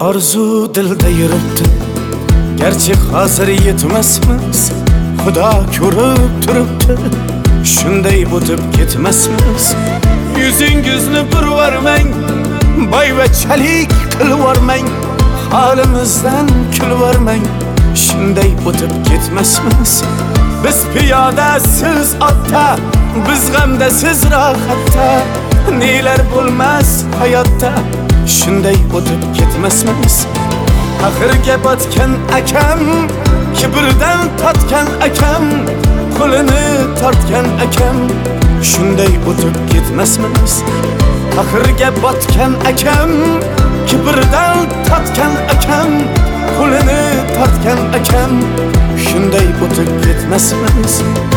Orzu dilda yuribdi, gerçi hozir yetmasmiz. Xudo ko'rib turibdi, shunday o'tib ketmasmiz. Yuzingizni burvarmang, boyvachalik qilvormang, holimizdan kulvormang, shunday o'tib ketmasmiz. Biz piyoda, siz otda, biz g'amda, siz rohatda, nelar bo'lmas hayotda, shunday o'tib ketmasmiz. Axirga botgan akam, kibrdan totgan akam, qo'lini tortgan akam, shunday o'tib ketmasmiz. Axirga botgan akam, kibrdan totgan akam, qo'lini tortgan akam, shunday o'tib ketmasmiz.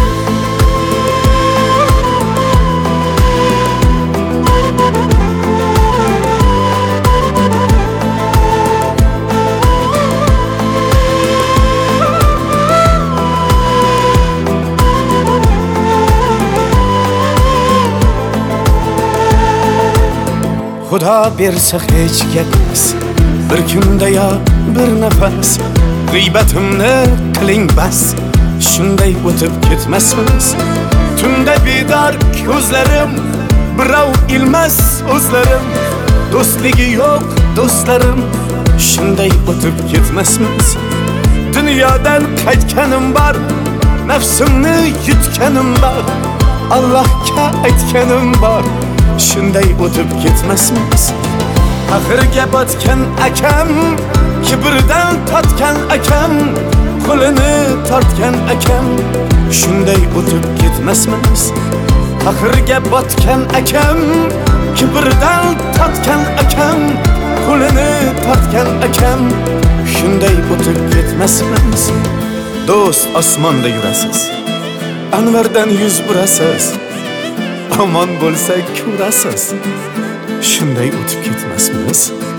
Xudo bersa hech gapmas, bir kunda yo bir nafas, g'iybatimni qiling bas, shunday o'tib ketmasmiz. Tunda bedor ko'zlarim, birov ilmas o'zlarim, do'stligi yo'q do'stlarim, shunday o'tib ketmasmiz. Dunyodan qaytganim bor, nafsimni yutganim bor, Allohga aytganim bor, shunday o'tib ketmasmiz. Axirga botgan akam, kibrdan totgan akam, qo'lini tortgan akam, shunday o'tib ketmasmiz. Axirga botgan akam, kibrdan totgan akam, qo'lini tortgan akam, shunday o'tib ketmasmiz. Do'st, osmonda yurasiz, anvardan yuz burasiz, omon bo'lsak ko'rasiz, shunday o'tib ketmasmiz.